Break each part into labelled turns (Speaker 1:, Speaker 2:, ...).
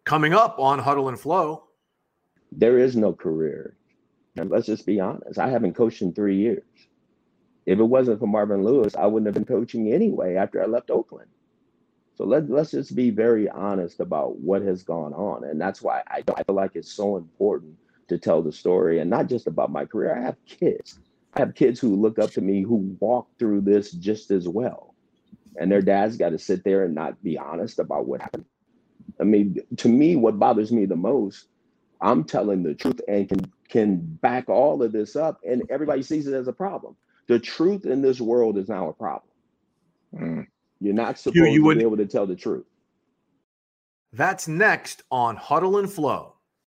Speaker 1: Coming up on Huddle and Flow.
Speaker 2: There is no career. And let's just be honest. I haven't coached in 3 years. If it wasn't for Marvin Lewis, I wouldn't have been coaching anyway after I left Oakland. So let's just be very honest about what has gone on. And that's why I feel like it's so important to tell the story, and not just about my career. I have kids. I have kids who look up to me who walk through this just as well. And their dads got to sit there and not be honest about what happened. I mean, to me, what bothers me the most, I'm telling the truth and can back all of this up, and everybody sees it as a problem. The truth in this world is now a problem. You're not supposed to be able to tell the truth.
Speaker 1: That's next on Huddle and Flow.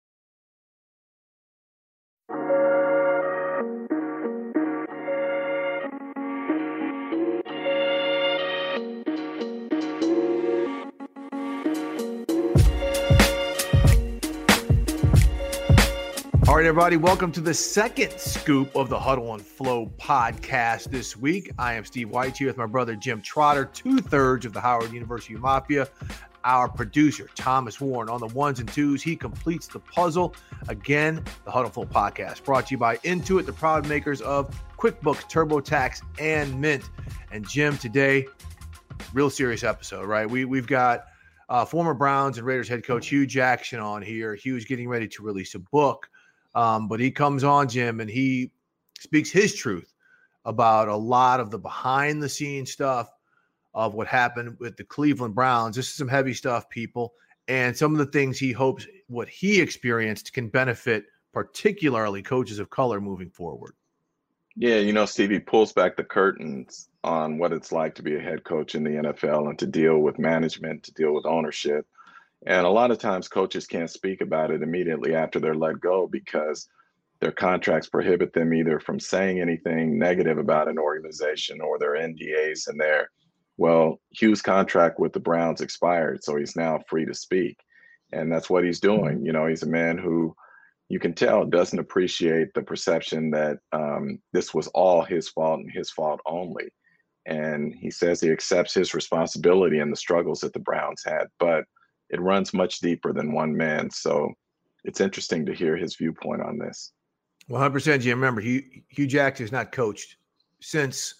Speaker 1: All right, everybody, welcome to the second scoop of the Huddle and Flow podcast this week. I am Steve White here with my brother Jim Trotter, 2/3 of the Howard University Mafia. Our producer, Thomas Warren, on the ones and twos. He completes the puzzle. Again, the Huddle and Flow podcast brought to you by Intuit, the proud makers of QuickBooks, TurboTax, and Mint. And Jim, today, real serious episode, right? We've got former Browns and Raiders head coach Hue Jackson on here. Hugh's getting ready to release a book. But he comes on, Jim, and he speaks his truth about a lot of the behind-the-scenes stuff of what happened with the Cleveland Browns. This is some heavy stuff, people, and some of the things he hopes what he experienced can benefit particularly coaches of color moving forward.
Speaker 3: Yeah, Steve, he pulls back the curtains on what it's like to be a head coach in the NFL and to deal with management, to deal with ownership. And a lot of times coaches can't speak about it immediately after they're let go because their contracts prohibit them either from saying anything negative about an organization or their NDAs in there. Well, Hugh's contract with the Browns expired, so he's now free to speak. And that's what he's doing. He's a man who you can tell doesn't appreciate the perception that this was all his fault and his fault only. And he says he accepts his responsibility in the struggles that the Browns had, but it runs much deeper than one man. So it's interesting to hear his viewpoint on this.
Speaker 1: 100%. Jim, remember, Hue Jackson has not coached since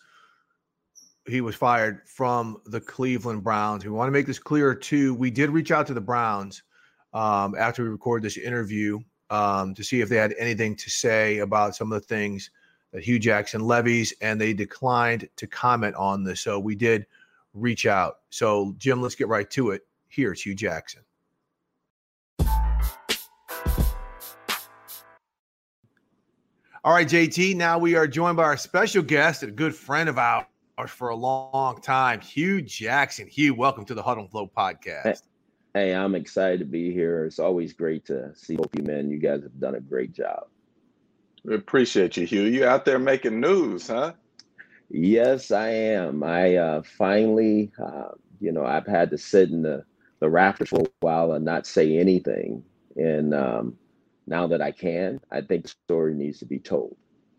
Speaker 1: he was fired from the Cleveland Browns. We want to make this clear, too. We did reach out to the Browns after we recorded this interview to see if they had anything to say about some of the things that Hue Jackson levies, and they declined to comment on this. So we did reach out. So, Jim, let's get right to it. Here's Hue Jackson. All right, JT, now we are joined by our special guest, a good friend of ours for a long time, Hue Jackson. Hue, welcome to the Huddle and Flow podcast.
Speaker 2: Hey, I'm excited to be here. It's always great to see both you men. You guys have done a great job.
Speaker 3: We appreciate you, Hue. You out there making news, huh?
Speaker 2: Yes, I am. I finally, I've had to sit in the rafters for a while and not say anything. And now that I can, I think the story needs to be told.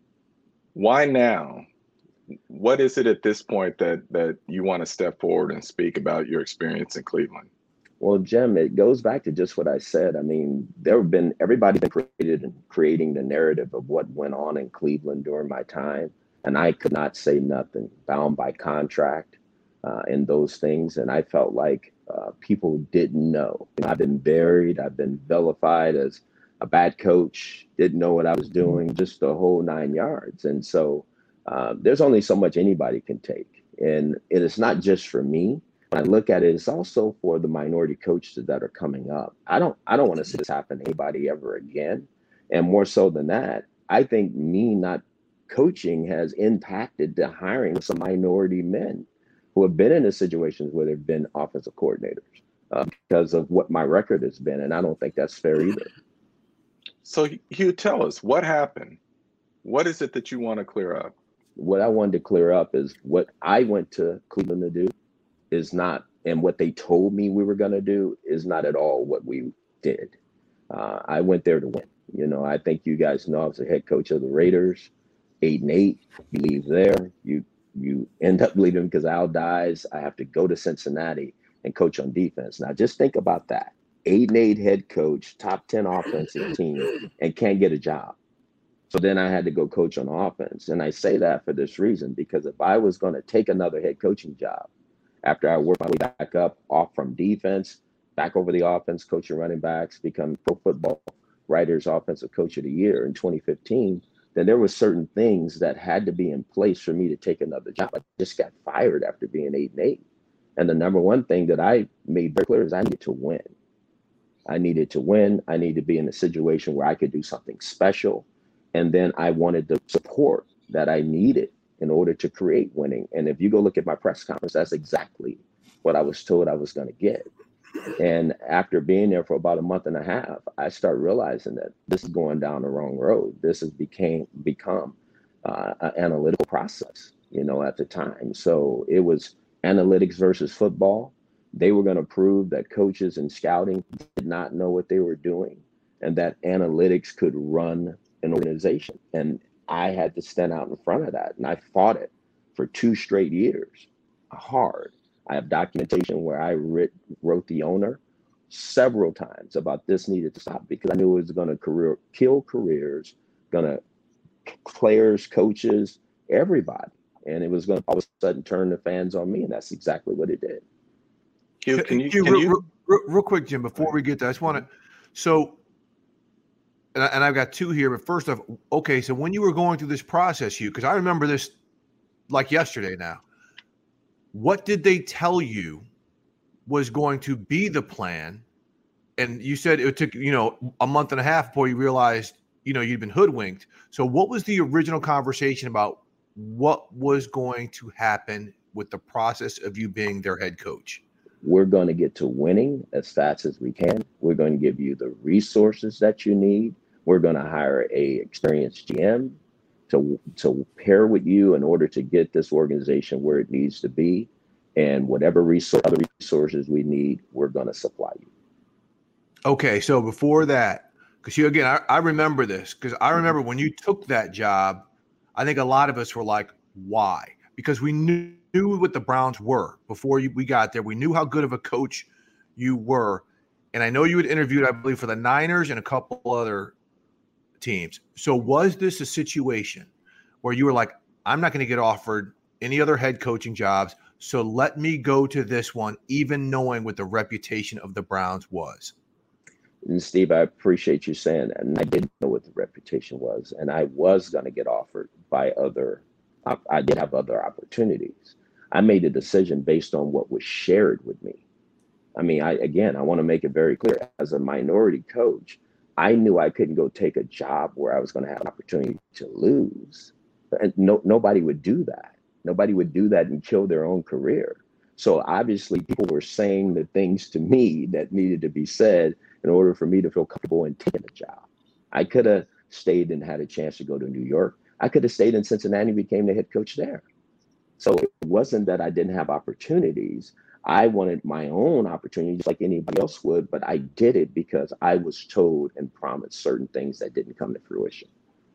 Speaker 3: Why now? What is it at this point that you want to step forward and speak about your experience in Cleveland?
Speaker 2: Well, Jim, it goes back to just what I said. I mean, everybody's been creating the narrative of what went on in Cleveland during my time. And I could not say nothing, bound by contract and those things. And I felt like people didn't know. I've been buried. I've been vilified as a bad coach, didn't know what I was doing, just the whole 9 yards. And so there's only so much anybody can take. And it is not just for me. When I look at it, it's also for the minority coaches that are coming up. I don't want to see this happen to anybody ever again. And more so than that, I think me not coaching has impacted the hiring of some minority men who have been in situations where they've been offensive coordinators because of what my record has been. And I don't think that's fair either.
Speaker 3: So Hue, tell us what happened. What is it that you want to clear up?
Speaker 2: What I wanted to clear up is what I went to Cleveland to do is not, and what they told me we were going to do is not at all what we did. I went there to win. I think you guys know I was the head coach of the Raiders, 8-8. You leave there, you end up leaving because Al dies. I have to go to Cincinnati and coach on defense. Now, just think about that. 8-8 head coach, top 10 offensive team, and can't get a job. So then I had to go coach on offense. And I say that for this reason, because if I was going to take another head coaching job after I worked my way back up off from defense, back over the offense, coaching running backs, become Pro Football Writers Offensive Coach of the Year in 2015, then there were certain things that had to be in place for me to take another job. I just got fired after being 8-8. And the number one thing that I made very clear is I needed to win. I needed to win. I needed to be in a situation where I could do something special. And then I wanted the support that I needed in order to create winning. And if you go look at my press conference, that's exactly what I was told I was going to get. And after being there for about a month and a half, I started realizing that this is going down the wrong road. This has become an analytical process, at the time. So it was analytics versus football. They were going to prove that coaches and scouting did not know what they were doing and that analytics could run an organization. And I had to stand out in front of that. And I fought it for 2 straight years, hard. I have documentation where I wrote the owner several times about this needed to stop, because I knew it was going to kill careers, going to players, coaches, everybody. And it was going to all of a sudden turn the fans on me. And that's exactly what it did.
Speaker 3: Hugh, can you
Speaker 1: real quick, Jim, before we get there, I just want to, and I've got 2 here, but first off, okay, so when you were going through this process, Hugh, because I remember this like yesterday now, what did they tell you was going to be the plan? And you said it took, a month and a half before you realized, you'd been hoodwinked. So what was the original conversation about what was going to happen with the process of you being their head coach?
Speaker 2: We're going to get to winning as fast as we can. We're going to give you the resources that you need. We're going to hire a experienced GM to pair with you in order to get this organization where it needs to be. And whatever other resources we need, we're going to supply you.
Speaker 1: Okay, so before that, because I remember this, because I remember when you took that job, I think a lot of us were like, why? Because we knew what the Browns were before we got there. We knew how good of a coach you were. And I know you had interviewed, I believe, for the Niners and a couple other teams. So was this a situation where you were like, I'm not going to get offered any other head coaching jobs, so let me go to this one, even knowing what the reputation of the Browns was?
Speaker 2: And Steve, I appreciate you saying that. And I didn't know what the reputation was. And I was going to get offered by I did have other opportunities. I made a decision based on what was shared with me. I mean, I want to make it very clear. As a minority coach, I knew I couldn't go take a job where I was going to have an opportunity to lose. And nobody would do that. Nobody would do that and kill their own career. So obviously people were saying the things to me that needed to be said in order for me to feel comfortable in taking a job. I could have stayed and had a chance to go to New York. I could have stayed in Cincinnati and became the head coach there. So it wasn't that I didn't have opportunities. I wanted my own opportunity just like anybody else would, but I did it because I was told and promised certain things that didn't come to fruition.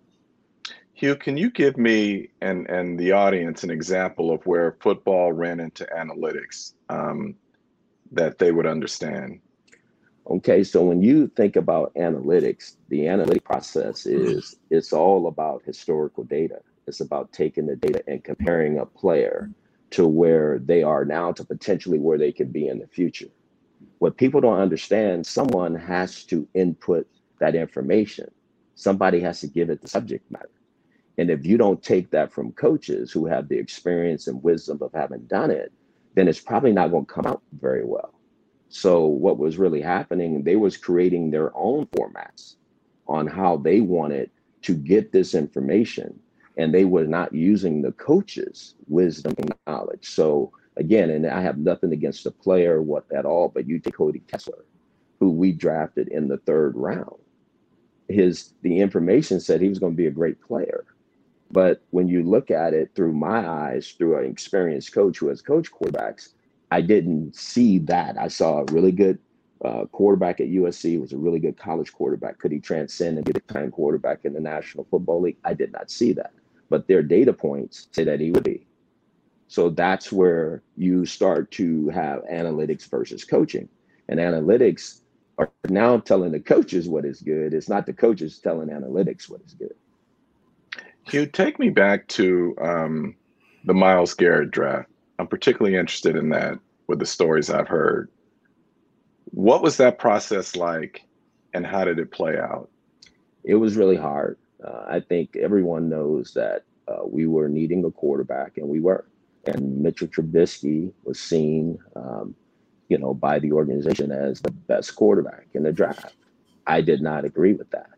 Speaker 3: Hugh, can you give me and the audience an example of where football ran into analytics that they would understand?
Speaker 2: Okay, so when you think about analytics, the analytic process it's all about historical data. It's about taking the data and comparing a player to where they are now to potentially where they could be in the future. What people don't understand, someone has to input that information. Somebody has to give it the subject matter. And if you don't take that from coaches who have the experience and wisdom of having done it, then it's probably not going to come out very well. So what was really happening, they was creating their own formats on how they wanted to get this information. And they were not using the coach's wisdom and knowledge. So again, and I have nothing against the player at all, but you take Cody Kessler, who we drafted in the 3rd round. The information said he was going to be a great player. But when you look at it through my eyes, through an experienced coach who has coached quarterbacks, I didn't see that. I saw a really good quarterback at USC, was a really good college quarterback. Could he transcend and be the time quarterback in the National Football League? I did not see that. But their data points say that he would be. So that's where you start to have analytics versus coaching. And analytics are now telling the coaches what is good. It's not the coaches telling analytics what is good.
Speaker 3: Hugh, take me back to the Myles Garrett draft. I'm particularly interested in that with the stories I've heard. What was that process like, and how did it play out?
Speaker 2: It was really hard. I think everyone knows that we were needing a quarterback, and we were. And Mitchell Trubisky was seen, by the organization as the best quarterback in the draft. I did not agree with that.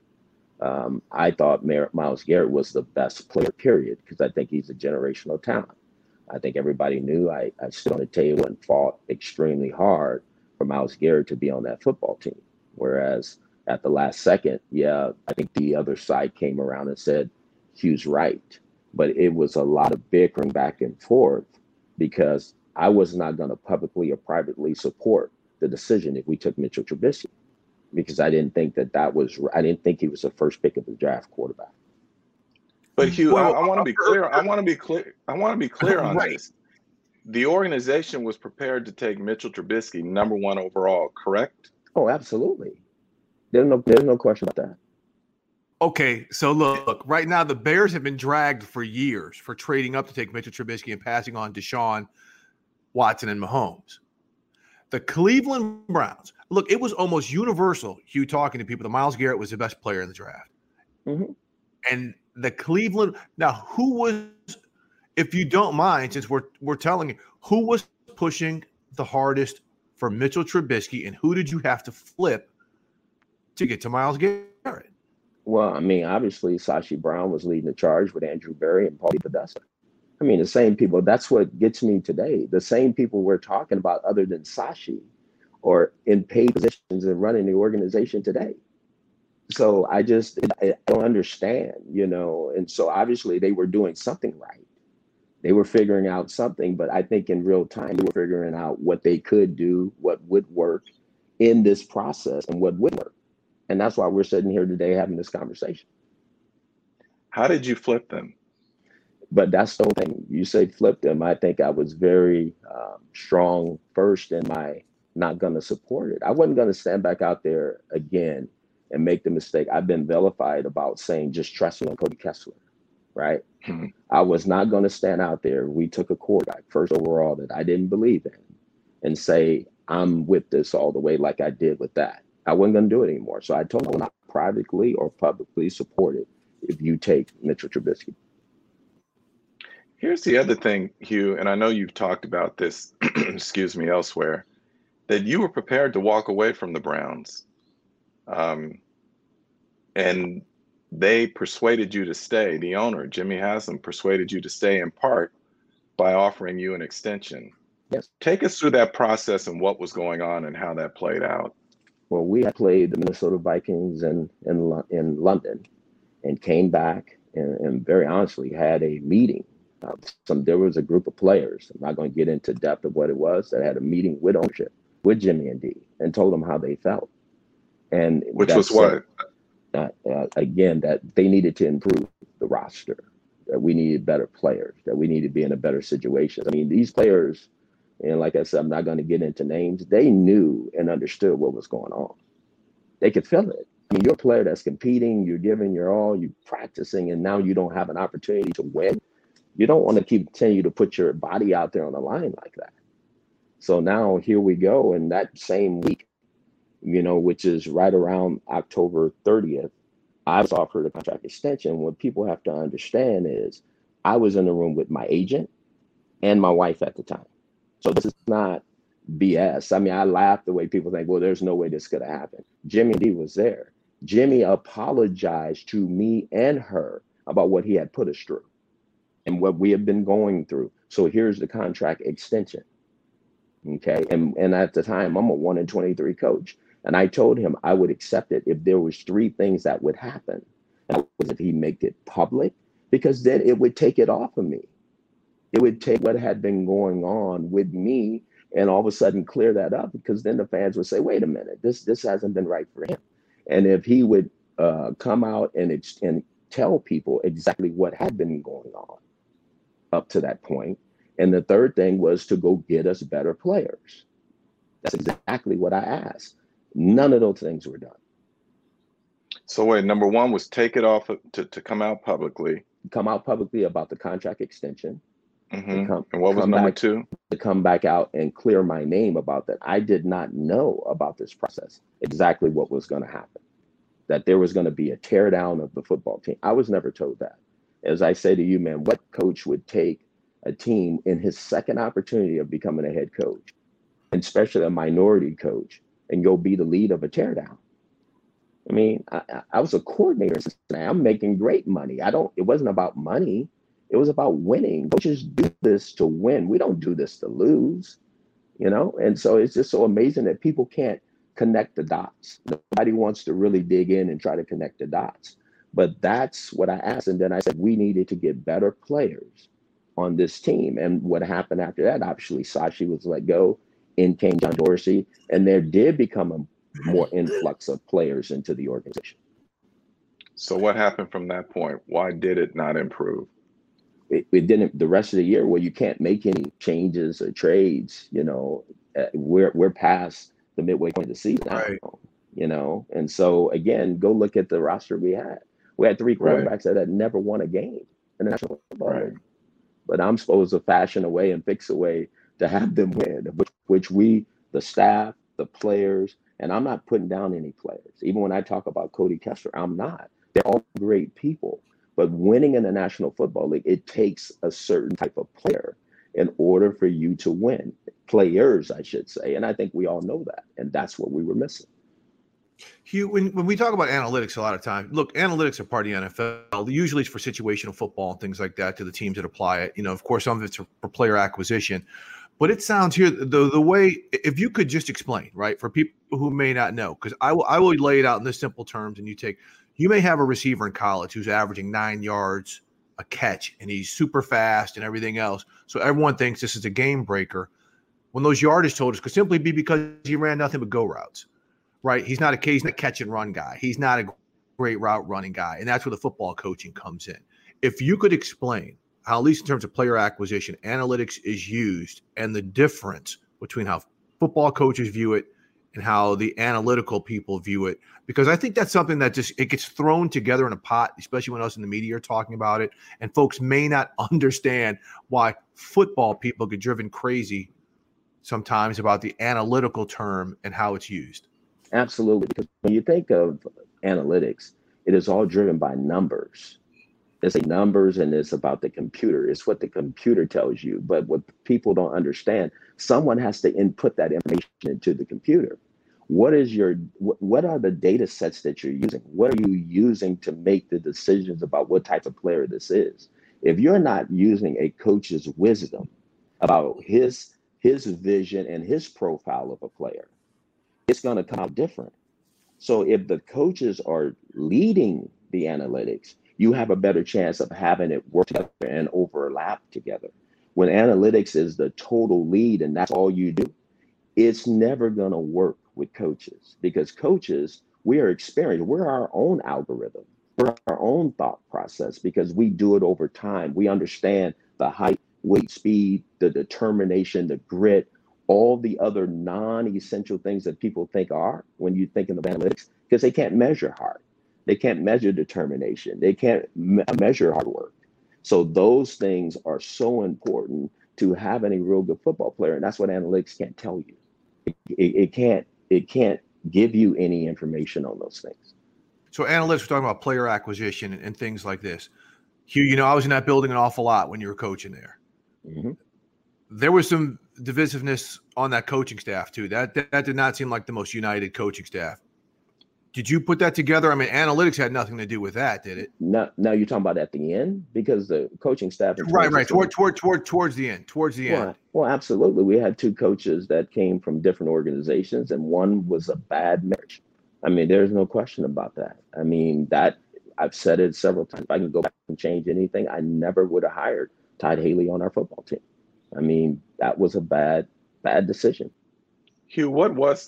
Speaker 2: I thought Myles Garrett was the best player, period, because I think he's a generational talent. I think everybody knew I stood on the table and fought extremely hard for Myles Garrett to be on that football team. Whereas at the last second, I think the other side came around and said, Hugh's right. But it was a lot of bickering back and forth because I was not going to publicly or privately support the decision if we took Mitchell Trubisky, because I didn't think I didn't think he was the first pick of the draft quarterback.
Speaker 3: But Hugh, I want to be clear. I want to be clear on
Speaker 1: Right.
Speaker 3: this. The organization was prepared to take Mitchell Trubisky number 1 overall, correct?
Speaker 2: Oh, absolutely. There's no question about that.
Speaker 1: Okay, so look, right now the Bears have been dragged for years for trading up to take Mitchell Trubisky and passing on Deshaun Watson and Mahomes. The Cleveland Browns, look, it was almost universal, Hugh, talking to people, that Myles Garrett was the best player in the draft.
Speaker 2: Mm-hmm.
Speaker 1: And the Cleveland, now who was, if you don't mind, since we're telling you, who was pushing the hardest for Mitchell Trubisky, and who did you have to flip to get to Myles Garrett?
Speaker 2: Well, I mean, obviously, Sashi Brown was leading the charge with Andrew Berry and Paulie Podesta. I mean, the same people. That's what gets me today. The same people we're talking about, other than Sashi, are in paid positions and running the organization today. So I don't understand, And so obviously they were doing something right. They were figuring out something, but I think in real time they were figuring out what they could do, what would work in this process, and what would work. And that's why we're sitting here today having this conversation.
Speaker 3: How did you flip them?
Speaker 2: But that's the whole thing. You say flip them. I think I was very strong first in my not going to support it. I wasn't going to stand back out there again and make the mistake. I've been vilified about saying just trusting on Cody Kessler, right?
Speaker 3: Mm-hmm.
Speaker 2: I was not going to stand out there. We took a quarterback first overall that I didn't believe in and say, I'm with this all the way like I did with that. I wasn't going to do it anymore. So I told him I will not privately or publicly support it if you take Mitchell Trubisky.
Speaker 3: Here's the other thing, Hugh, and I know you've talked about this, elsewhere, that you were prepared to walk away from the Browns. And they persuaded you to stay. The owner, Jimmy Haslam, persuaded you to stay in part by offering you an extension.
Speaker 2: Yes.
Speaker 3: Take us through that process and what was going on and how that played out.
Speaker 2: Well, we had played the Minnesota Vikings in London and came back and very honestly had a meeting. There was a group of players, I'm not going to get into depth of what it was, that had a meeting with ownership, with Jimmy and D, and told them how they felt. And
Speaker 3: which was what?
Speaker 2: Again, that they needed to improve the roster, that we needed better players, that we needed to be in a better situation. I mean, these players, and like I said, I'm not going to get into names, they knew and understood what was going on. They could feel it. I mean, you're a player that's competing, you're giving your all, you're practicing, and now you don't have an opportunity to win. You don't want to continue to put your body out there on the line like that. So now here we go. And that same week, which is right around October 30th, I was offered a contract extension. What people have to understand is I was in the room with my agent and my wife at the time. So this is not BS. I mean, I laugh the way people think, well, there's no way this could have happened. Jimmy D was there. Jimmy apologized to me and her about what he had put us through and what we have been going through. So here's the contract extension. Okay. And at the time, I'm a 1-23 coach. And I told him I would accept it if there was 3 things that would happen. That was if he made it public, because then it would take it off of me. It would take what had been going on with me and all of a sudden clear that up, because then the fans would say, wait a minute, this hasn't been right for him. And if he would come out and tell people exactly what had been going on up to that point. And the third thing was to go get us better players. That's exactly what I asked. None of those things were done.
Speaker 3: So wait, number one was take it off to come out publicly.
Speaker 2: Come out publicly about the contract extension.
Speaker 3: And what was number two?
Speaker 2: To come back out and clear my name about that. I did not know about this process, exactly what was going to happen, that there was going to be a tear down of the football team. I was never told that. As I say to you, man, what coach would take a team in his second opportunity of becoming a head coach, and especially a minority coach, and go be the lead of a tear down? I mean, I was a coordinator in Cincinnati. I'm making great money. It wasn't about money. It was about winning. Coaches do this to win. We don't do this to lose, you know? And so it's just so amazing that people can't connect the dots. Nobody wants to really dig in and try to connect the dots. But that's what I asked. And then I said, we needed to get better players on this team. And what happened after that, obviously, Sashi was let go. In came John Dorsey. And there did become a more influx of players into the organization.
Speaker 3: So what happened from that point? Why did it not improve?
Speaker 2: It didn't. The rest of the year, well, you can't make any changes or trades. You know, we're past the midway point of the season now,
Speaker 1: right.
Speaker 2: You know, and so again, go look at the roster we had. We had three quarterbacks that had never won a game in the National Football League. But I'm supposed to fashion a way and fix a way to have them win, which we, the staff, the players, and I'm not putting down any players. Even when I talk about Cody Kessler, I'm not. They're all great people. But winning in the National Football League, it takes a certain type of player in order for you to win. Players, I should say. And I think we all know that. And that's what we were missing.
Speaker 1: Hugh, when we talk about analytics a lot of times, look, analytics are part of the NFL. Usually it's for situational football and things like that to the teams that apply it. You know, of course, some of it's for player acquisition. But it sounds here, the way, if you could just explain, right, for people who may not know, because I will lay it out in this simple terms, and you may have a receiver in college who's averaging 9 yards a catch, and he's super fast and everything else. So everyone thinks this is a game breaker. When those yardage totals could simply be because he ran nothing but go routes, right? He's not a catch and run guy. He's not a great route running guy. And that's where the football coaching comes in. If you could explain how, at least in terms of player acquisition, analytics is used and the difference between how football coaches view it and how the analytical people view it, because I think that's something that it gets thrown together in a pot, especially when us in the media are talking about it, and folks may not understand why football people get driven crazy sometimes about the analytical term and how it's used.
Speaker 2: Absolutely, because when you think of analytics, it is all driven by numbers. It's numbers, and it's about the computer. It's what the computer tells you. But what people don't understand, someone has to input that information into the computer. What are the data sets that you're using? What are you using to make the decisions about what type of player this is? If you're not using a coach's wisdom about his vision and his profile of a player, it's going to come out different. So if the coaches are leading the analytics, you have a better chance of having it work together and overlap together. When analytics is the total lead and that's all you do, it's never going to work with coaches, because coaches, we are experienced. We're our own algorithm. We're our own thought process, because we do it over time. We understand the height, weight, speed, the determination, the grit, all the other non-essential things that people think are when you think of analytics, because they can't measure heart. They can't measure determination. They can't measure hard work. So those things are so important to having a real good football player. And that's what analytics can't tell you. It can't give you any information on those things.
Speaker 1: So analytics, we're talking about player acquisition and things like this. Hugh, you know, I was in that building an awful lot when you were coaching there.
Speaker 2: Mm-hmm.
Speaker 1: There was some divisiveness on that coaching staff too. That did not seem like the most united coaching staff. Did you put that together? I mean, analytics had nothing to do with that, did it?
Speaker 2: No, you're talking about at the end, because the coaching staff.
Speaker 1: Right. Towards the end.
Speaker 2: Well, absolutely. We had two coaches that came from different organizations, and one was a bad marriage. I mean, there's no question about that. I mean, that I've said it several times. If I can go back and change anything, I never would have hired Todd Haley on our football team. I mean, that was a bad decision.
Speaker 3: Hugh, what was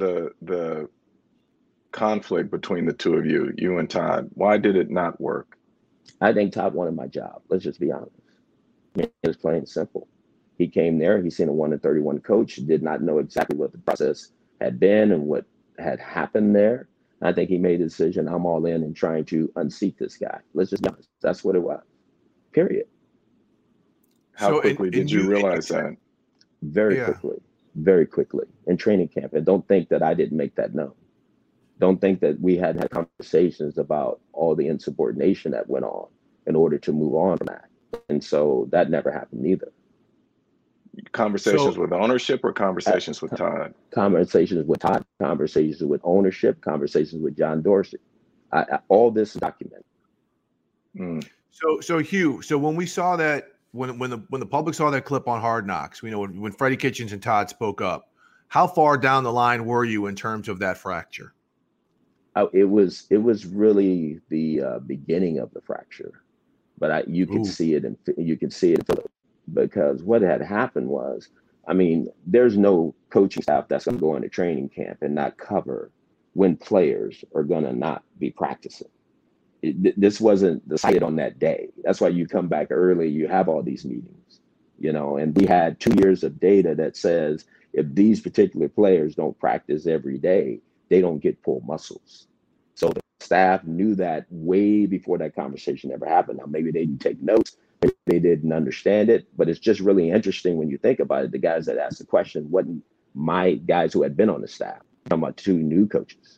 Speaker 3: the conflict between the two of you and Todd? Why did it not work?
Speaker 2: I think Todd wanted my job. Let's just be honest. It was plain and simple. He came there, he seen a 1-31 coach, did not know exactly what the process had been and what had happened there. I think he made a decision. I'm all in and trying to unseat this guy. Let's just be honest. That's what it was. Period.
Speaker 3: How quickly did you realize that?
Speaker 2: Very quickly in training camp. And don't think that I didn't make that known. Don't think that we had conversations about all the insubordination that went on in order to move on from that. And so that never happened either.
Speaker 3: Conversations with ownership or conversations with Todd?
Speaker 2: Conversations with Todd, conversations with ownership, conversations with John Dorsey. All this is documented.
Speaker 1: So Hugh, so when we saw that, when the public saw that clip on Hard Knocks, we know when Freddie Kitchens and Todd spoke up, how far down the line were you in terms of that fracture?
Speaker 2: It was really the beginning of the fracture, but you could see it and you could see it because what had happened was, I mean, there's no coaching staff that's going to go into training camp and not cover when players are going to not be practicing. This wasn't decided on that day. That's why you come back early. You have all these meetings, and we had 2 years of data that says if these particular players don't practice every day, they don't get full muscles. So the staff knew that way before that conversation ever happened. Now, maybe they didn't take notes, maybe they didn't understand it, but it's just really interesting when you think about it. The guys that asked the question wasn't my guys who had been on the staff. I'm talking about 2 new coaches.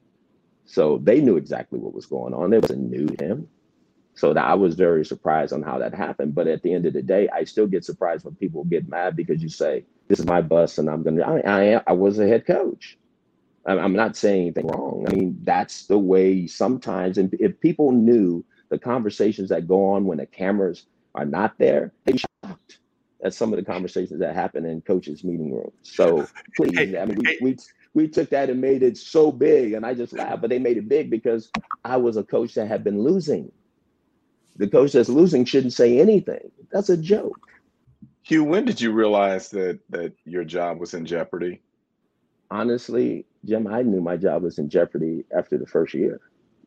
Speaker 2: So they knew exactly what was going on. It wasn't new to him. So I was very surprised on how that happened. But at the end of the day, I still get surprised when people get mad because you say, this is my bus and I was a head coach. I'm not saying anything wrong. I mean, that's the way sometimes. And if people knew the conversations that go on when the cameras are not there, they'd be shocked at some of the conversations that happen in coaches' meeting rooms. So please, I mean, we took that and made it so big, and I just laughed. But they made it big because I was a coach that had been losing. The coach that's losing shouldn't say anything. That's a joke.
Speaker 3: Hugh, when did you realize that your job was in jeopardy?
Speaker 2: Honestly, Jim, I knew my job was in jeopardy after the first year.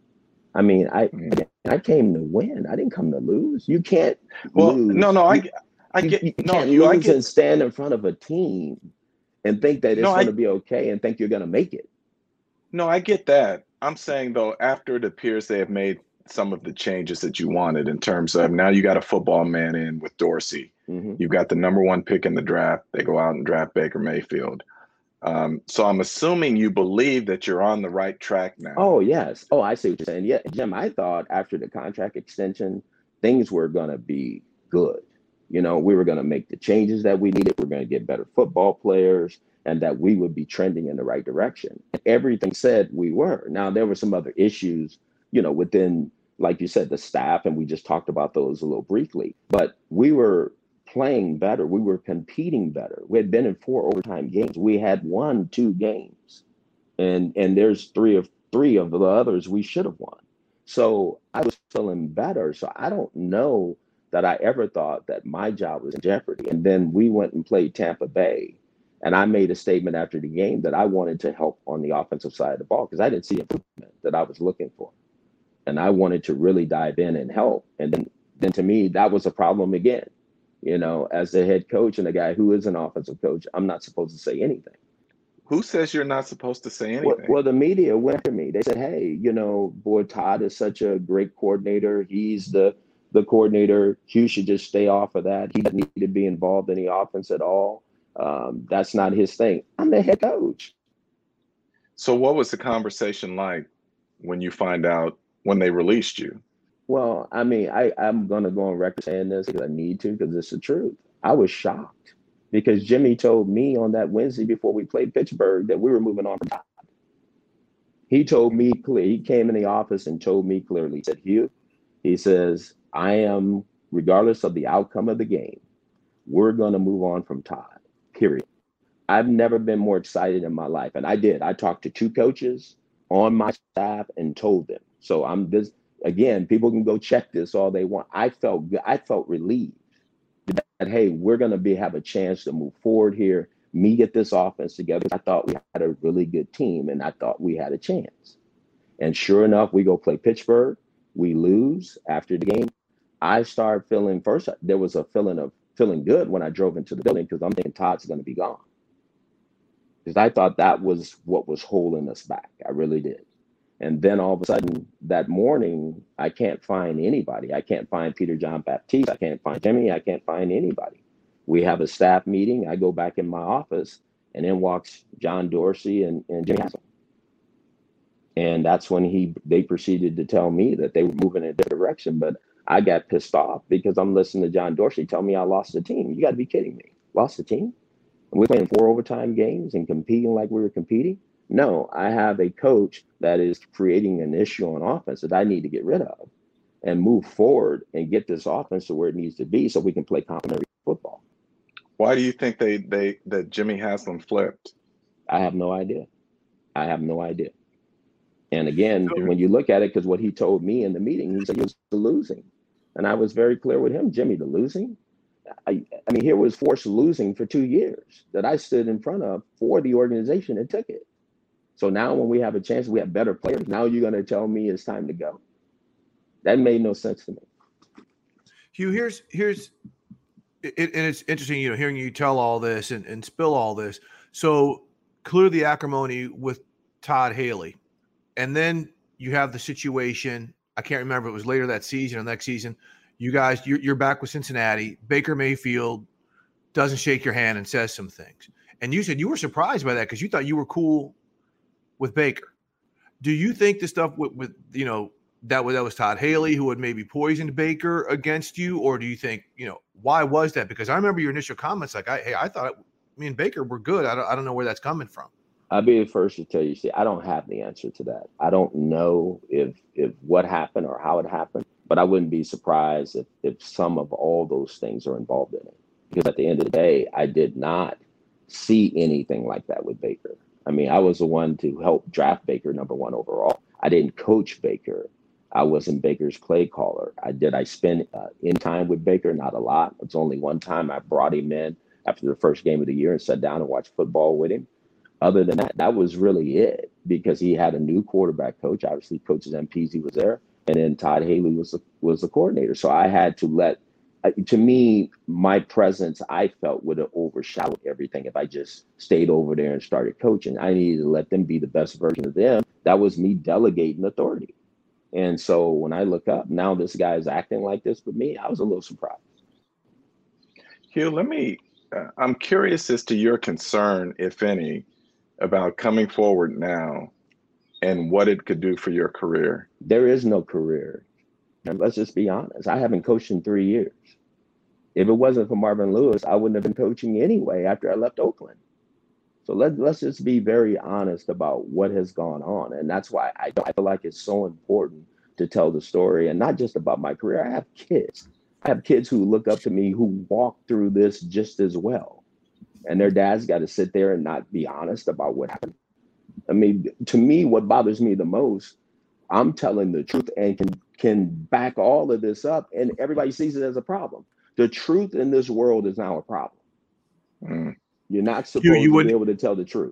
Speaker 2: I mean, I came to win. I didn't come to lose. You can't lose.
Speaker 3: You
Speaker 2: can't lose and stand in front of a team and think that it's going to be okay and think you're going to make it.
Speaker 3: No, I get that. I'm saying, though, after it appears they have made some of the changes that you wanted in terms of now you got a football man in with Dorsey.
Speaker 2: Mm-hmm.
Speaker 3: You've got the number 1 pick in the draft. They go out and draft Baker Mayfield. So I'm assuming you believe that you're on the right track now.
Speaker 2: Oh, yes. Oh, I see what you're saying. Yeah, Jim, I thought after the contract extension, things were going to be good. We were going to make the changes that we needed. We're going to get better football players and that we would be trending in the right direction. Everything said we were. Now, there were some other issues, within, like you said, the staff, and we just talked about those a little briefly. But we were playing better. We were competing better. We had been in 4 overtime games. We had won 2 games. And there's three of the others we should have won. So I was feeling better. So I don't know that I ever thought that my job was in jeopardy. And then we went and played Tampa Bay. And I made a statement after the game that I wanted to help on the offensive side of the ball because I didn't see improvement that I was looking for. And I wanted to really dive in and help. And then to me, that was a problem again. As the head coach and a guy who is an offensive coach, I'm not supposed to say anything.
Speaker 3: Who says you're not supposed to say anything?
Speaker 2: Well, the media went after me. They said, hey, boy, Todd is such a great coordinator. He's the coordinator. Hugh should just stay off of that. He doesn't need to be involved in the offense at all. That's not his thing. I'm the head coach.
Speaker 3: So what was the conversation like when you find out when they released you?
Speaker 2: Well, I mean, I'm going to go on record saying this because I need to, because it's the truth. I was shocked because Jimmy told me on that Wednesday before we played Pittsburgh that we were moving on from Todd. He told me clearly. He came in the office and told me clearly. He said, Hugh, he says, I am, regardless of the outcome of the game, we're going to move on from Todd, period. I've never been more excited in my life. And I did. I talked to 2 coaches on my staff and told them. So I'm this. Again, people can go check this all they want. I felt relieved that, hey, we're going to have a chance to move forward here, get this offense together. I thought we had a really good team, and I thought we had a chance. And sure enough, we go play Pittsburgh. We lose after the game. I started feeling first. There was a feeling of feeling good when I drove into the building because I'm thinking Todd's going to be gone. because I thought that was what was holding us back. I really did. And then all of a sudden that morning, I can't find anybody. I can't find Peter John Baptiste. I can't find Jimmy. I can't find anybody. We have a staff meeting. I go back in my office, and in walks John Dorsey and Jimmy Haslam. And that's when they proceeded to tell me that they were moving in a different direction. But I got pissed off because I'm listening to John Dorsey tell me I lost the team. You got to be kidding me. Lost the team? And we're playing 4 overtime games and competing like we were competing? No, I have a coach that is creating an issue on offense that I need to get rid of and move forward and get this offense to where it needs to be so we can play complementary football.
Speaker 3: Why do you think that Jimmy Haslam flipped?
Speaker 2: I have no idea. And again, when you look at it, because what he told me in the meeting, he said he was losing. And I was very clear with him, Jimmy, the losing? I mean, here was forced losing for 2 years that I stood in front of for the organization and took it. So now when we have a chance, we have better players. Now you're going to tell me it's time to go. That made no sense to me.
Speaker 1: Hugh, here's and it's interesting, hearing you tell all this and spill all this. So clear the acrimony with Todd Haley. And then you have the situation, I can't remember if it was later that season or next season. You guys, you're back with Cincinnati. Baker Mayfield doesn't shake your hand and says some things. And you said you were surprised by that because you thought you were cool with Baker. Do you think the stuff with that was Todd Haley who had maybe poisoned Baker against you? Or do you think, why was that? Because I remember your initial comments like, I thought me and Baker were good. I don't know where that's coming from.
Speaker 2: I'll be the first to tell you, see, I don't have the answer to that. I don't know if what happened or how it happened, but I wouldn't be surprised if some of all those things are involved in it. Because at the end of the day, I did not see anything like that with Baker. I mean, I was the one to help draft Baker #1 overall. I didn't coach Baker. I wasn't Baker's play caller. I spent in time with Baker? Not a lot. It's only one time I brought him in after the first game of the year and sat down and watched football with him. Other than that, that was really it because he had a new quarterback coach. Obviously, Coach Zampese was there, and then Todd Haley was the coordinator. So I had to to me, my presence, I felt, would have overshadowed everything if I just stayed over there and started coaching. I needed to let them be the best version of them. That was me delegating authority. And so when I look up, now this guy is acting like this with me, I was a little surprised.
Speaker 3: Hugh, I'm curious as to your concern, if any, about coming forward now and what it could do for your career.
Speaker 2: There is no career. And let's just be honest. I haven't coached in 3 years. If it wasn't for Marvin Lewis, I wouldn't have been coaching anyway after I left Oakland. So let's just be very honest about what has gone on. And that's why I feel like it's so important to tell the story, and not just about my career. I have kids. I have kids who look up to me who walk through this just as well. And their dads got to sit there and not be honest about what happened. I mean, to me, what bothers me the most, I'm telling the truth and can back all of this up, and everybody sees it as a problem. The truth in this world is now a problem. You're not supposed to be able to tell the truth.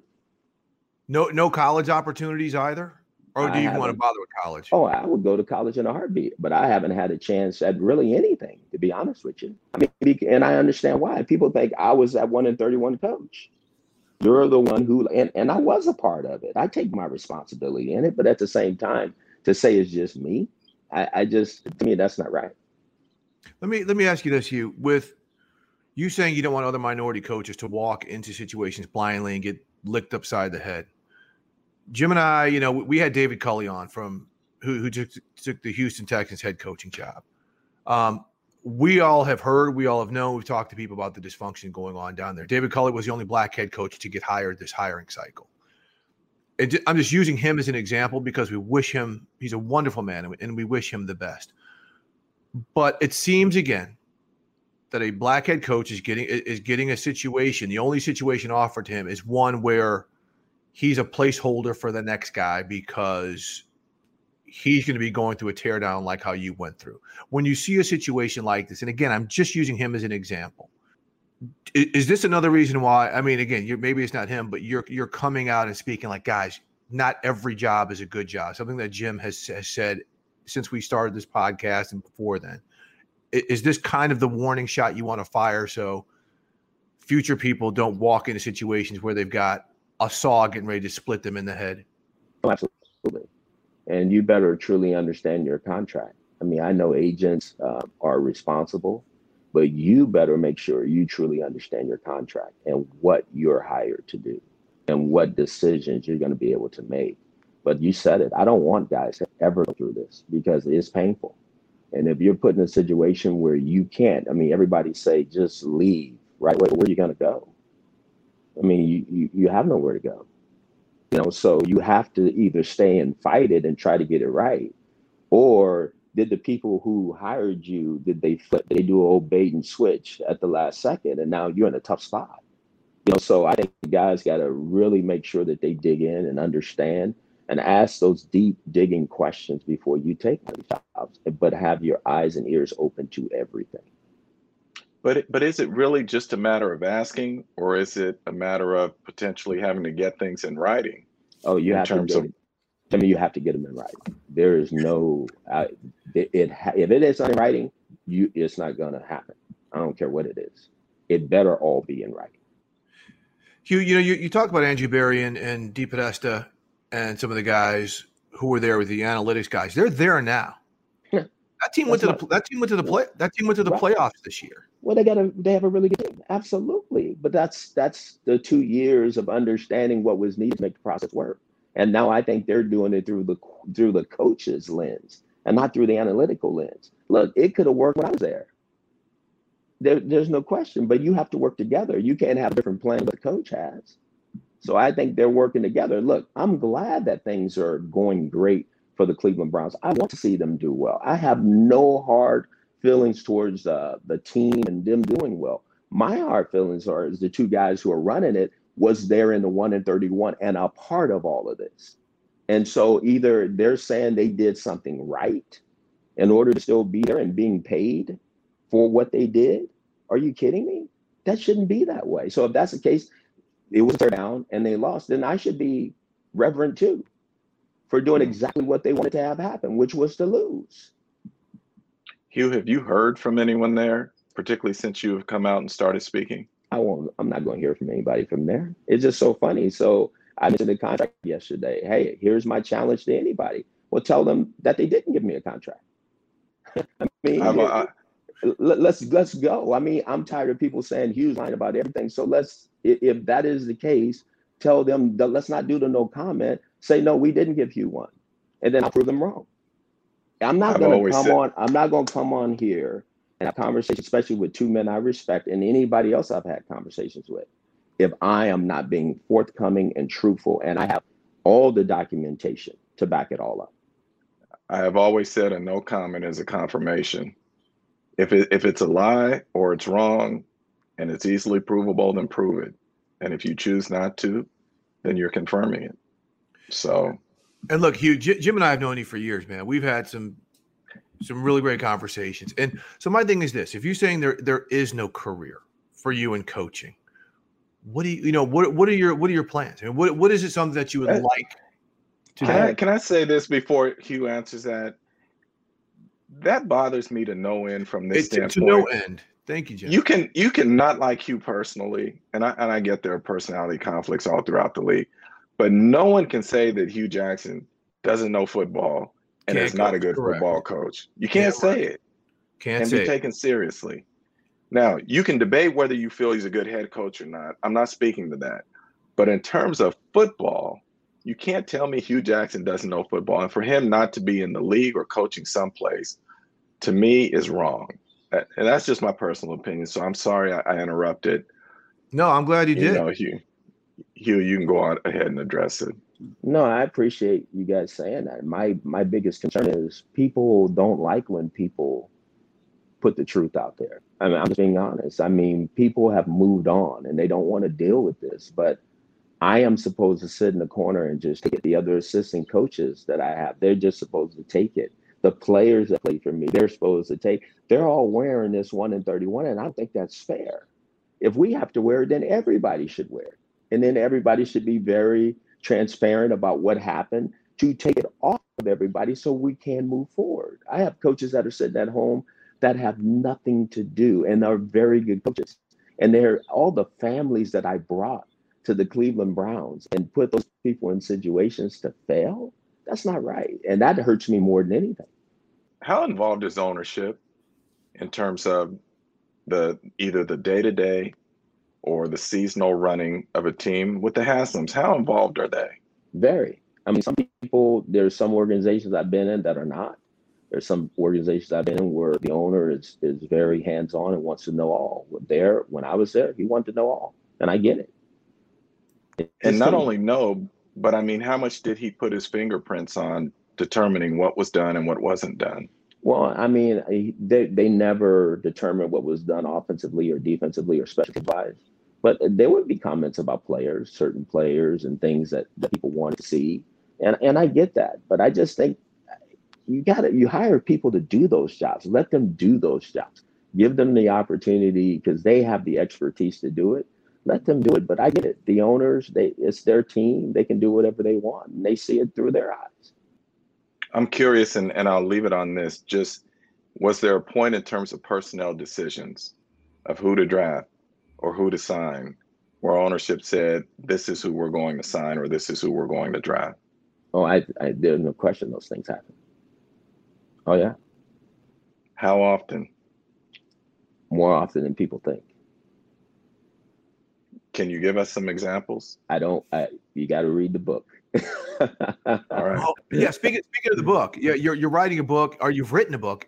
Speaker 1: No college opportunities either? Or do you want to bother with college?
Speaker 2: Oh, I would go to college in a heartbeat, but I haven't had a chance at really anything, to be honest with you. I mean, and I understand why. People think I was that 1-31 coach. You're the one who, and I was a part of it. I take my responsibility in it, but at the same time, to say it's just me, to me, that's not right.
Speaker 1: Let me ask you this, Hugh. With you saying you don't want other minority coaches to walk into situations blindly and get licked upside the head. Jim and I, we had David Culley on from who took the Houston Texans head coaching job. We all have heard, we all have known, we've talked to people about the dysfunction going on down there. David Culley was the only black head coach to get hired this hiring cycle. I'm just using him as an example because we wish him, he's a wonderful man, and we wish him the best. But it seems again that a black head coach is getting a situation. The only situation offered to him is one where he's a placeholder for the next guy because he's going to be going through a teardown like how you went through. When you see a situation like this, and again, I'm just using him as an example. Is this another reason why? I mean, again, maybe it's not him, but you're coming out and speaking like, guys, not every job is a good job. Something that Jim has said since we started this podcast and before then. Is this kind of the warning shot you want to fire so future people don't walk into situations where they've got a saw getting ready to split them in the head.
Speaker 2: Oh, absolutely. And you better truly understand your contract. I mean, I know agents are responsible, but you better make sure you truly understand your contract and what you're hired to do and what decisions you're going to be able to make. But you said it. I don't want guys to ever go through this because it's painful. And if you're put in a situation where you can't, I mean, everybody say just leave, right? Where are you going to go? I mean, you have nowhere to go. So you have to either stay and fight it and try to get it right, or did the people who hired you, did they flip? Did they do an old bait and switch at the last second, and now you're in a tough spot? So I think the guys got to really make sure that they dig in and understand and ask those deep digging questions before you take one of these jobs, but have your eyes and ears open to everything.
Speaker 3: But is it really just a matter of asking, or is it a matter of potentially having to get things in writing?
Speaker 2: Oh, you have to get them in writing. There is no, if it is in writing, it's not going to happen. I don't care what it is. It better all be in writing.
Speaker 1: Hugh, you talk about Andrew Berry and DePodesta and some of the guys who were there with the analytics guys. They're there now. That team went to the playoffs this year.
Speaker 2: Well, they have a really good team. Absolutely. But that's the 2 years of understanding what was needed to make the process work. And now I think they're doing it through the coach's lens and not through the analytical lens. Look, it could have worked when I was there. There's no question, but you have to work together. You can't have a different plan that the coach has. So I think they're working together. Look, I'm glad that things are going great for the Cleveland Browns. I want to see them do well. I have no hard feelings towards the team and them doing well. My hard feelings are the two guys who are running it was there in the 1-31 and a part of all of this. And so either they're saying they did something right in order to still be there and being paid for what they did. Are you kidding me? That shouldn't be that way. So if that's the case, it was down and they lost, then I should be reverent too for doing exactly what they wanted to have happen, which was to lose.
Speaker 3: Hugh, have you heard from anyone there, particularly since you have come out and started speaking?
Speaker 2: I'm not going to hear from anybody from there. It's just so funny. So I mentioned the contract yesterday. Hey, here's my challenge to anybody. Well, tell them that they didn't give me a contract. I mean, let's go. I mean, I'm tired of people saying Hugh's lying about everything. So if that is the case, tell them that let's not do the no comment. Say, no, we didn't give Hugh one. And then I'll prove them wrong. I'm not going to come on here and have conversations, especially with two men I respect and anybody else I've had conversations with, if I am not being forthcoming and truthful and I have all the documentation to back it all up.
Speaker 3: I have always said a no comment is a confirmation. If it's a lie or it's wrong and it's easily provable, then prove it. And if you choose not to, then you're confirming it. So.
Speaker 1: And look, Hugh, Jim and I have known you for years, man. We've had some really great conversations. And so my thing is this: if you're saying there is no career for you in coaching, what are your plans? I mean, what is it something that you would like to do?
Speaker 3: Can I say this before Hugh answers that? That bothers me to no end from this standpoint.
Speaker 1: To no end. Thank you, Jim.
Speaker 3: You can not like Hugh personally, and I get there are personality conflicts all throughout the league. But no one can say that Hugh Jackson doesn't know football and is not a good football coach. You can't say it.
Speaker 1: Can't say it.
Speaker 3: And be taken seriously. Now, you can debate whether you feel he's a good head coach or not. I'm not speaking to that. But in terms of football, you can't tell me Hugh Jackson doesn't know football. And for him not to be in the league or coaching someplace, to me, is wrong. And that's just my personal opinion. So I'm sorry I interrupted.
Speaker 1: No, I'm glad you did.
Speaker 3: Hugh, you can go on ahead and address it.
Speaker 2: No, I appreciate you guys saying that. My biggest concern is people don't like when people put the truth out there. I mean, I'm just being honest. I mean, people have moved on and they don't want to deal with this, but I am supposed to sit in the corner and just take it. The other assistant coaches that I have, they're just supposed to take it. The players that play for me, they're supposed to take. They're all wearing this 1-31, and I don't think that's fair. If we have to wear it, then everybody should wear it. And then everybody should be very transparent about what happened to take it off of everybody so we can move forward. I have coaches that are sitting at home that have nothing to do and are very good coaches. And they're all the families that I brought to the Cleveland Browns and put those people in situations to fail, that's not right. And that hurts me more than anything.
Speaker 3: How involved is ownership in terms of either the day-to-day or the seasonal running of a team with the Haslams? How involved are they?
Speaker 2: Very. I mean, some people, there's some organizations I've been in that are not. There's some organizations I've been in where the owner is very hands-on and wants to know all. When I was there, he wanted to know all, and I get it.
Speaker 3: And not only know, but I mean, how much did he put his fingerprints on determining what was done and what wasn't done?
Speaker 2: Well, I mean, they never determined what was done offensively or defensively or special-wise. But there would be comments about players, certain players, and things that people want to see. And I get that. But I just think you hire people to do those jobs. Let them do those jobs. Give them the opportunity because they have the expertise to do it. Let them do it. But I get it. The owners, it's their team. They can do whatever they want. And they see it through their eyes.
Speaker 3: I'm curious, and I'll leave it on this. Just, was there a point in terms of personnel decisions of who to draft or who to sign where ownership said, this is who we're going to sign or this is who we're going to draft?
Speaker 2: Oh, there's no question those things happen. Oh, yeah.
Speaker 3: How often?
Speaker 2: More often than people think.
Speaker 3: Can you give us some examples?
Speaker 2: You got to read the book.
Speaker 3: All right.
Speaker 1: Oh, yeah. Speaking of the book, you're writing a book, or you've written a book.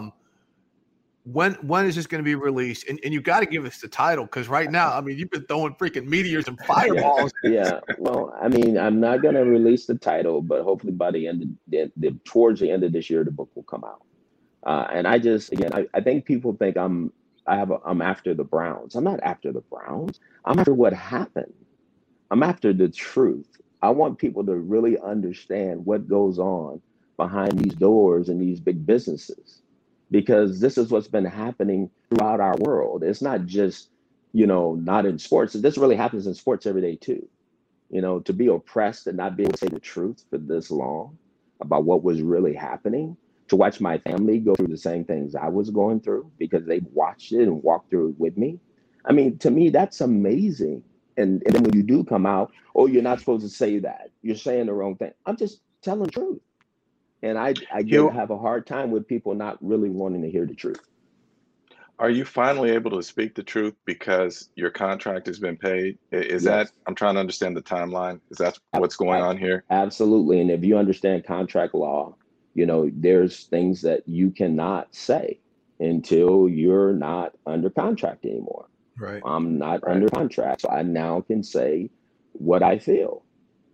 Speaker 1: When is this going to be released? And you got to give us the title, because right now, I mean, you've been throwing freaking meteors and fireballs.
Speaker 2: Yeah. Well, I mean, I'm not going to release the title, but hopefully by the end of towards the end of this year, the book will come out. And I think people think I'm after the Browns. I'm not after the Browns. I'm after what happened. I'm after the truth. I want people to really understand what goes on behind these doors in these big businesses, because this is what's been happening throughout our world. It's not just, not in sports. This really happens in sports every day too. To be oppressed and not be able to say the truth for this long about what was really happening, to watch my family go through the same things I was going through because they watched it and walked through it with me. I mean, to me, that's amazing. And then when you do come out, oh, you're not supposed to say that. You're saying the wrong thing. I'm just telling the truth. And I have a hard time with people not really wanting to hear the truth.
Speaker 3: Are you finally able to speak the truth because your contract has been paid? Is that, I'm trying to understand the timeline. Is that what's going on here?
Speaker 2: Absolutely. And if you understand contract law, there's things that you cannot say until you're not under contract anymore.
Speaker 1: Right.
Speaker 2: I'm not under contract, so I now can say what I feel.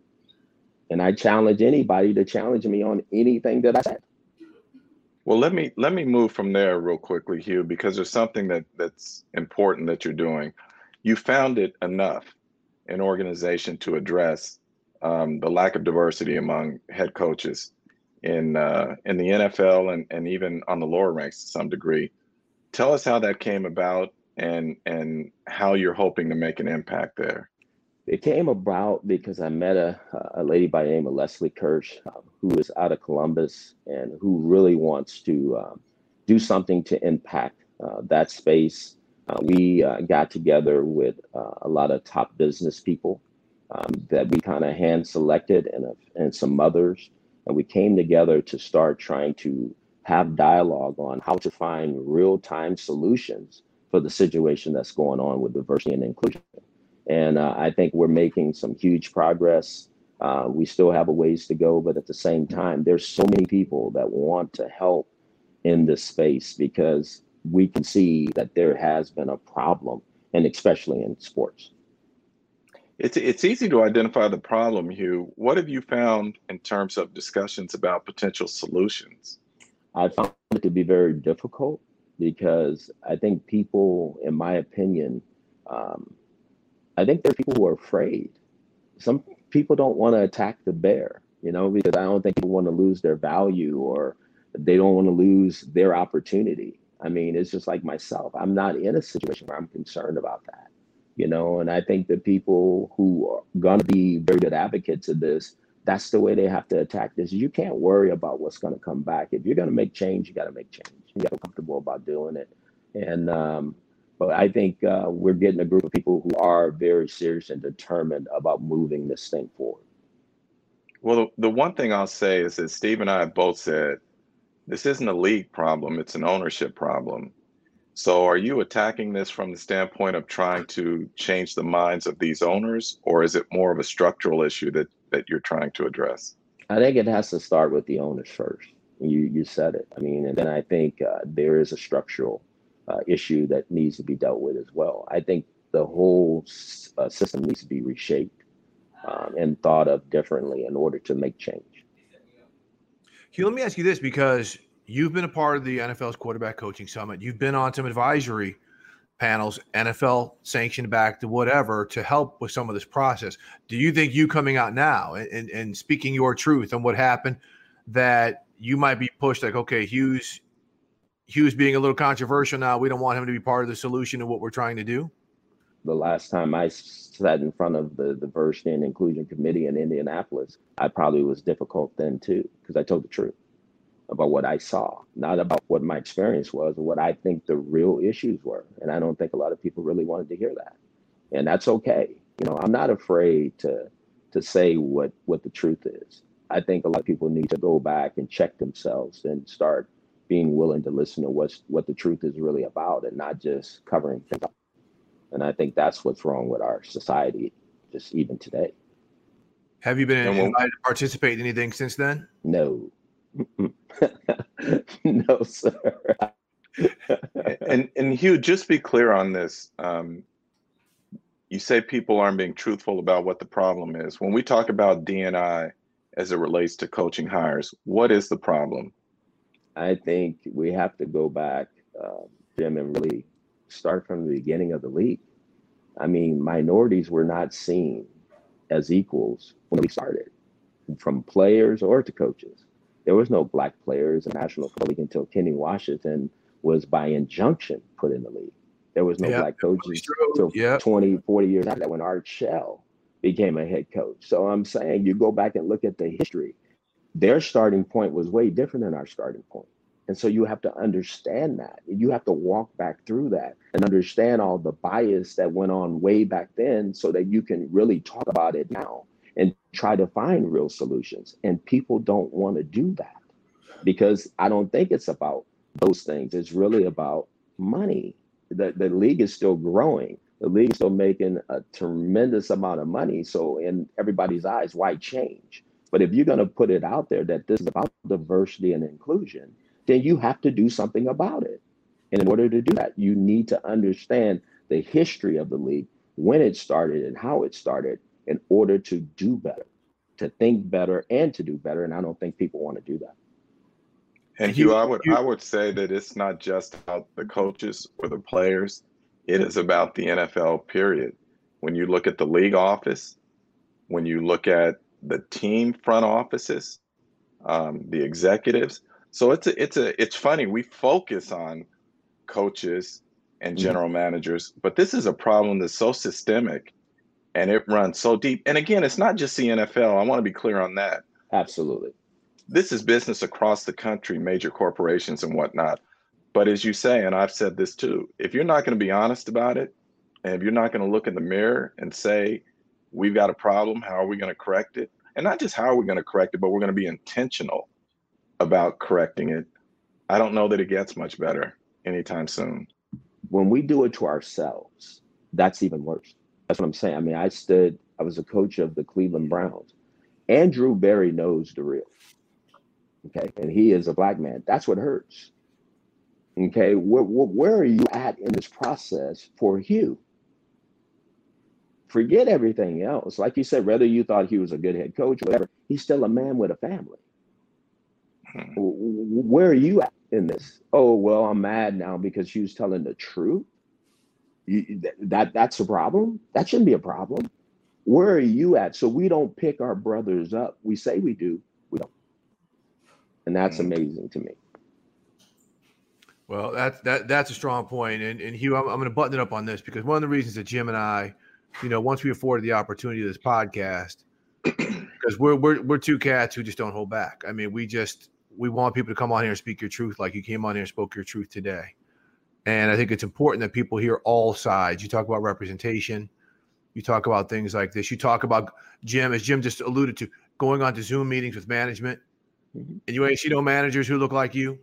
Speaker 2: And I challenge anybody to challenge me on anything that I said.
Speaker 3: Well, let me move from there real quickly, Hugh, because there's something that's important that you're doing. You founded Enough, an organization to address the lack of diversity among head coaches in the NFL and even on the lower ranks to some degree. Tell us how that came about and how you're hoping to make an impact there.
Speaker 2: It came about because I met a lady by the name of Leslie Kirsch, who is out of Columbus and who really wants to do something to impact that space. We got together with a lot of top business people that we kind of hand selected and some others. And we came together to start trying to have dialogue on how to find real-time solutions for the situation that's going on with diversity and inclusion. And I think we're making some huge progress. We still have a ways to go, but at the same time, there's so many people that want to help in this space because we can see that there has been a problem, and especially in sports.
Speaker 3: It's easy to identify the problem, Hugh. What have you found in terms of discussions about potential solutions?
Speaker 2: I found it to be very difficult because I think people, in my opinion, I think there are people who are afraid. Some people don't want to attack the bear, because I don't think people want to lose their value or they don't want to lose their opportunity. I mean, it's just like myself. I'm not in a situation where I'm concerned about that, and I think the people who are going to be very good advocates of this, that's the way they have to attack this. You can't worry about what's going to come back. If you're going to make change, you got to make change. You got to be comfortable about doing it. And But I think we're getting a group of people who are very serious and determined about moving this thing forward.
Speaker 3: Well, the one thing I'll say is that Steve and I have both said this isn't a league problem, it's an ownership problem. So are you attacking this from the standpoint of trying to change the minds of these owners, or is it more of a structural issue that you're trying to address?
Speaker 2: I think it has to start with the owners first. You said it. I mean, and then I think there is a structural issue that needs to be dealt with as well. I think the whole system needs to be reshaped and thought of differently in order to make change.
Speaker 1: Hugh, let me ask you this, because you've been a part of the NFL's quarterback coaching summit. You've been on some advisory panels, NFL sanctioned back to whatever, to help with some of this process. Do you think you coming out now and speaking your truth on what happened, that you might be pushed like, okay, Hugh's being a little controversial now, we don't want him to be part of the solution of what we're trying to do?
Speaker 2: The last time I sat in front of the diversity and inclusion committee in Indianapolis, I probably was difficult then too, because I told the truth about what I saw, not about what my experience was, or what I think the real issues were. And I don't think a lot of people really wanted to hear that. And that's okay. You know, I'm not afraid to say what the truth is. I think a lot of people need to go back and check themselves and start being willing to listen to what the truth is really about, and not just covering things up. And I think that's what's wrong with our society, just even today.
Speaker 1: Have you been invited to participate in anything since then?
Speaker 2: No. No, sir.
Speaker 3: and Hugh, just be clear on this. You say people aren't being truthful about what the problem is. When we talk about D&I as it relates to coaching hires, what is the problem?
Speaker 2: I think we have to go back, Jim, and really start from the beginning of the league. I mean, minorities were not seen as equals when we started, from players or to coaches. There was no black players in the National Football League until Kenny Washington was by injunction put in the league. There was no black coaches until 20, 40 years after that, when Art Shell became a head coach. So I'm saying, you go back and look at the history, their starting point was way different than our starting point. And so you have to understand that. You have to walk back through that and understand all the bias that went on way back then, so that you can really talk about it now and try to find real solutions. And people don't want to do that, because I don't think it's about those things. It's really about money. The league is still growing. The league is still making a tremendous amount of money. So in everybody's eyes, why change? But if you're going to put it out there that this is about diversity and inclusion, then you have to do something about it. And in order to do that, you need to understand the history of the league, when it started and how it started, in order to do better, to think better and to do better. And I don't think people want to do that.
Speaker 3: And Hugh, I would say that it's not just about the coaches or the players. It is about the NFL, period. When you look at the league office, when you look at the team front offices, the executives. So it's funny. We focus on coaches and general managers, but this is a problem that's so systemic and it runs so deep. And again, it's not just the NFL. I want to be clear on that.
Speaker 2: Absolutely.
Speaker 3: This is business across the country, major corporations and whatnot. But as you say, and I've said this too, if you're not going to be honest about it, and if you're not going to look in the mirror and say, we've got a problem, how are we going to correct it? And not just how are we going to correct it, but we're going to be intentional about correcting it. I don't know that it gets much better anytime soon.
Speaker 2: When we do it to ourselves, that's even worse. That's what I'm saying. I mean, I was a coach of the Cleveland Browns. Andrew Berry knows the real. Okay. And he is a black man. That's what hurts. Okay. Where are you at in this process for Hugh? Forget everything else. Like you said, whether you thought he was a good head coach or whatever, he's still a man with a family. Where are you at in this? Oh, well, I'm mad now because Hugh's telling the truth. That's a problem. That shouldn't be a problem. Where are you at? So we don't pick our brothers up. We say we do, we don't. And that's amazing to me.
Speaker 1: Well, that's a strong point. And Hugh, I'm going to button it up on this, because one of the reasons that Jim and I, once we afforded the opportunity of this podcast, because we're two cats who just don't hold back. I mean, we want people to come on here and speak your truth, like you came on here and spoke your truth today. And I think it's important that people hear all sides. You talk about representation. You talk about things like this. You talk about Jim, as Jim just alluded to, going on to Zoom meetings with management. And you ain't see no managers who look like you.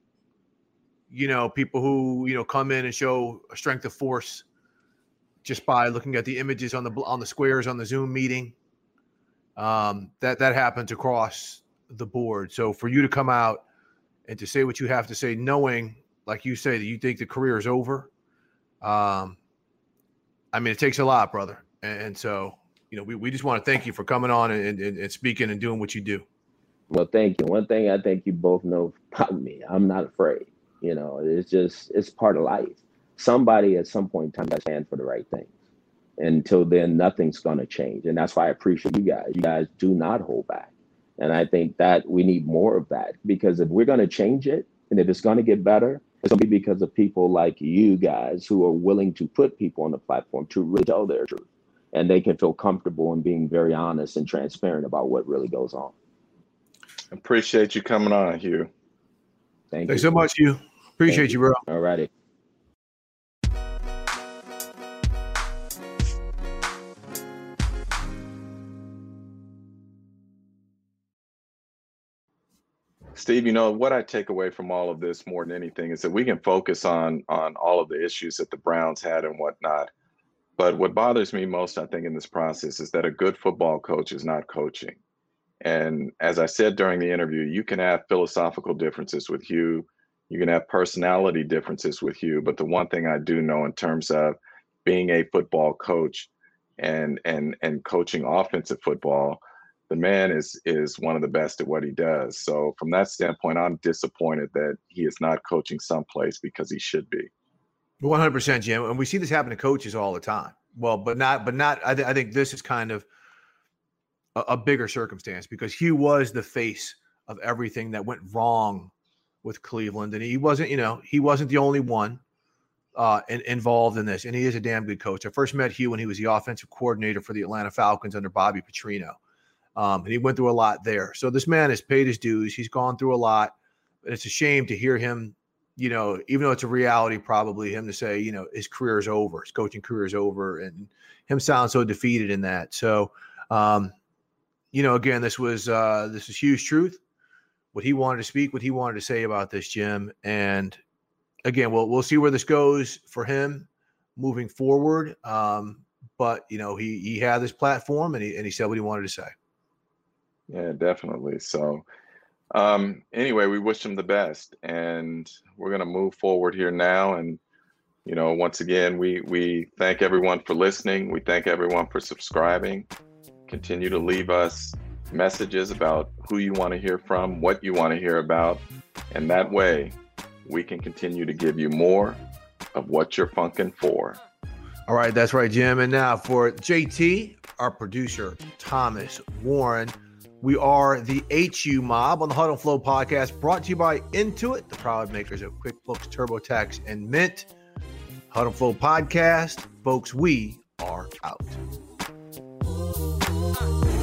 Speaker 1: People who, come in and show a strength of force just by looking at the images on the squares on the Zoom meeting. That happens across the board. So for you to come out and to say what you have to say, knowing, like you say, that you think the career is over, it takes a lot, brother. And so, we just want to thank you for coming on and speaking and doing what you do.
Speaker 2: Well, thank you. One thing I think you both know about me, I'm not afraid. It's part of life. Somebody at some point in time got to stand for the right things. Until then, nothing's going to change. And that's why I appreciate you guys. You guys do not hold back. And I think that we need more of that, because if we're going to change it and if it's going to get better, it's going to be because of people like you guys who are willing to put people on the platform to really tell their truth. And they can feel comfortable in being very honest and transparent about what really goes on.
Speaker 3: Appreciate you coming on, Hugh.
Speaker 2: Thanks
Speaker 1: so much, Hugh. Appreciate you, bro.
Speaker 2: All righty.
Speaker 3: Steve, what I take away from all of this more than anything is that we can focus on all of the issues that the Browns had and whatnot. But what bothers me most, I think, in this process is that a good football coach is not coaching. And as I said during the interview, you can have philosophical differences with Hugh. You can have personality differences with Hugh. But the one thing I do know in terms of being a football coach and coaching offensive football, the man is one of the best at what he does. So from that standpoint, I'm disappointed that he is not coaching someplace because he should be.
Speaker 1: 100%, Jim. And we see this happen to coaches all the time. Well, but not. I think this is kind of a bigger circumstance, because Hugh was the face of everything that went wrong with Cleveland, and he wasn't the only one involved in this. And he is a damn good coach. I first met Hugh when he was the offensive coordinator for the Atlanta Falcons under Bobby Petrino. And he went through a lot there. So this man has paid his dues. He's gone through a lot. And it's a shame to hear him, even though it's a reality, probably him to say, his career is over, his coaching career is over, and him sound so defeated in that. So, again, this was Hugh's truth, what he wanted to speak, what he wanted to say about this, Jim. And again, we'll see where this goes for him moving forward. But he had this platform and he said what he wanted to say.
Speaker 3: Yeah, definitely. So anyway, we wish him the best, and we're going to move forward here now. And, once again, we thank everyone for listening. We thank everyone for subscribing. Continue to leave us messages about who you want to hear from, what you want to hear about. And that way we can continue to give you more of what you're funkin' for.
Speaker 1: All right. That's right, Jim. And now for JT, our producer, Thomas Warren, we are the HU Mob on the Huddle Flow podcast, brought to you by Intuit, the proud makers of QuickBooks, TurboTax, and Mint. Huddle Flow podcast, folks, we are out.